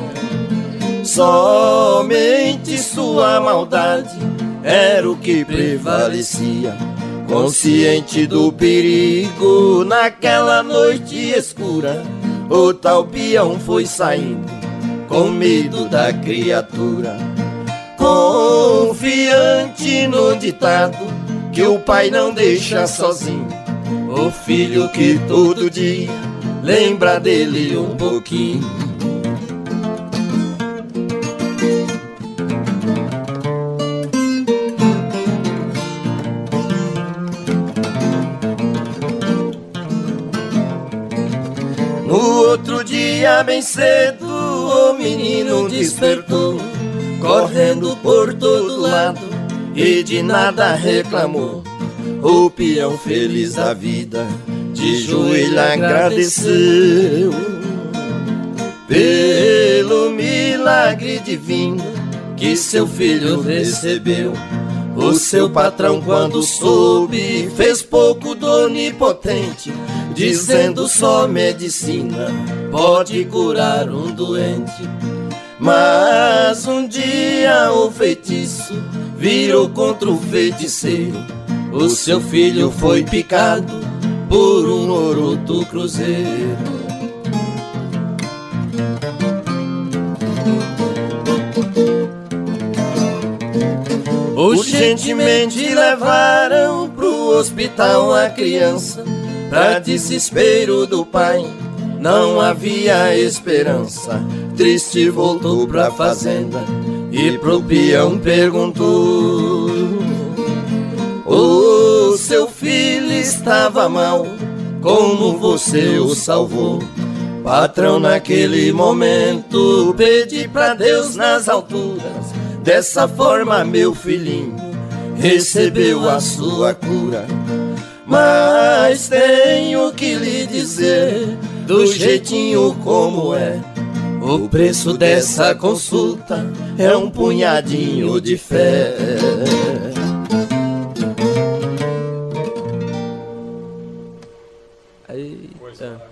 Somente sua maldade era o que prevalecia. Consciente do perigo, naquela noite escura, o tal peão foi saindo, com medo da criatura. Confiante no ditado, que o pai não deixa sozinho o filho que todo dia lembra dele um pouquinho. No outro dia bem cedo o menino despertou, correndo por todo lado e de nada reclamou. O peão feliz da vida, de joelho agradeceu pelo milagre divino que seu filho recebeu. O seu patrão quando soube, fez pouco do onipotente, dizendo só medicina pode curar um doente. Mas um dia o feitiço virou contra o feiticeiro. O seu filho foi picado por um oroto cruzeiro. Urgentemente levaram pro hospital a criança. Pra desespero do pai, não havia esperança. Triste voltou pra fazenda e pro peão perguntou: o seu filho estava mal, como você o salvou? Patrão, naquele momento pedi pra Deus nas alturas, dessa forma meu filhinho recebeu a sua cura. Mas tenho que lhe dizer, do jeitinho como é, o preço dessa consulta é um punhadinho de fé. Aí, tá.